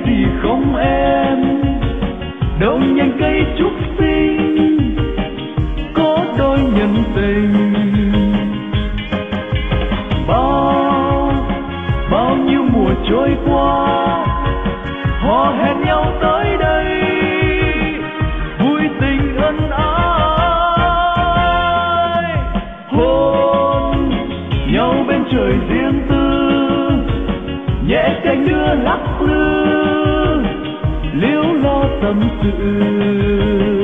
gì không em, đâu nhành cây trúc xinh có đôi nhân tình. Bao nhiêu mùa trôi qua, họ hẹn nhau tới đây, vui tình ân ái, hôn nhau bên trời riêng tư, nhẹ cánh đưa lắc lư, liếu lo tâm sự.